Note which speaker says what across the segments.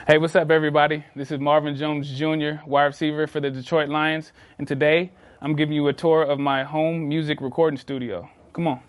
Speaker 1: Hey, what's up, everybody? This is Marvin Jones Jr., wide receiver for the Detroit Lions, and today I'm giving you a tour of my home music recording studio. Come on.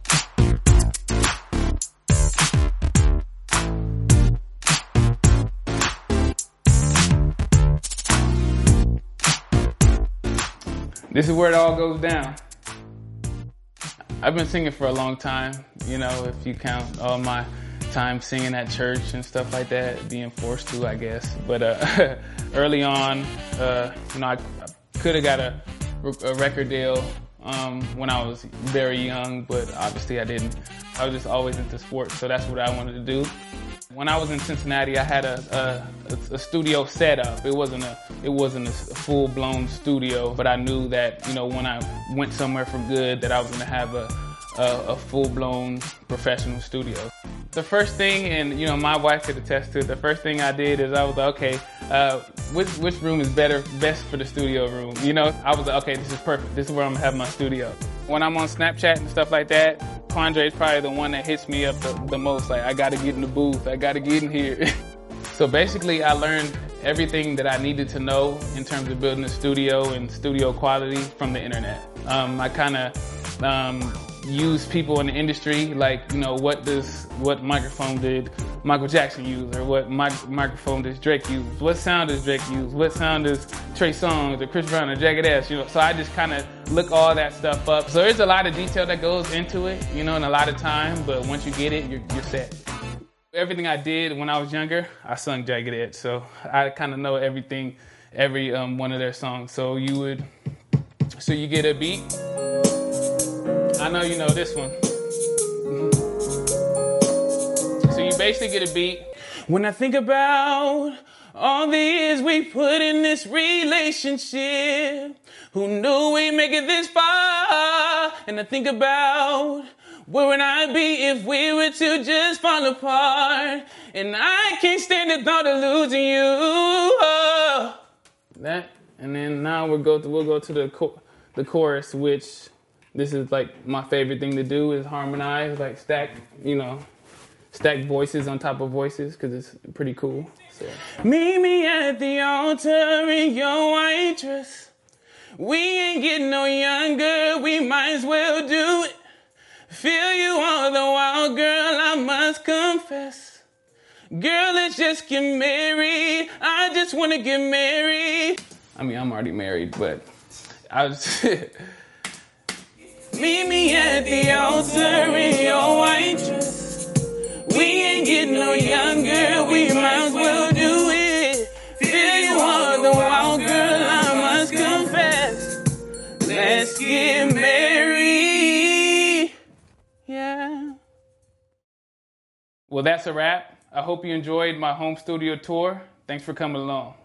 Speaker 1: This is where it all goes down. I've been singing for a long time, if you count all my time singing at church and stuff like that, being forced to, I guess. But early on, I could have got a record deal when I was very young, but obviously I didn't. I was just always into sports, so that's what I wanted to do. When I was in Cincinnati, I had a studio set up. It wasn't a full-blown studio, but I knew that when I went somewhere for good, that I was going to have a full-blown professional studio. The first thing, and my wife could attest to it, the first thing I did is I was like, okay, which room is best for the studio room? I was like, okay, this is perfect. This is where I'm gonna have my studio. When I'm on Snapchat and stuff like that, Quandre is probably the one that hits me up the most. Like, I gotta get in the booth. I gotta get in here. So basically, I learned everything that I needed to know in terms of building a studio and studio quality from the internet. I kind of use people in the industry, like, what microphone did Michael Jackson use, or what microphone does Drake use, what sound does Drake use, what sound does Trey Songz or Chris Brown or Jagged Edge, so I just kind of look all that stuff up. So there's a lot of detail that goes into it, and a lot of time, but once you get it, you're set. Everything I did when I was younger, I sung Jagged Edge, so I kind of know every one of their songs. So you get a beat. I know you know this one. So you basically get a beat. When I think about all the years we put in this relationship, who knew we'd make it this far? And I think about where would I be if we were to just fall apart? And I can't stand the thought of losing you. That, and then now we'll go to the chorus, which this is like my favorite thing to do is harmonize, like stack voices on top of voices, because it's pretty cool. So. Meet me at the altar in your white dress. We ain't getting no younger, we might as well do it. Feel you all the while, girl, I must confess. Girl, let's just get married. I just want to get married. I mean, I'm already married, but I was... Meet me at the altar in your white dress. We ain't getting no younger, we might as well do it. Feel you all the while, girl, I must confess. Let's get married. Yeah. Well, that's a wrap. I hope you enjoyed my home studio tour. Thanks for coming along.